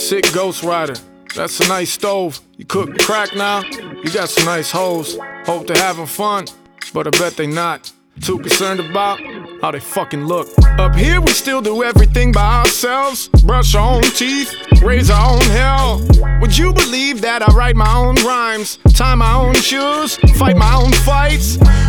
sick Ghost Rider. That's a nice stove. You cook crack now? You got some nice hoes. Hope they're having fun, but I bet they not. Too concerned about how they fucking look. Up here we still do everything by ourselves. Brush our own teeth, raise our own hell. Would you believe that I write my own rhymes, tie my own shoes, fight my own fights?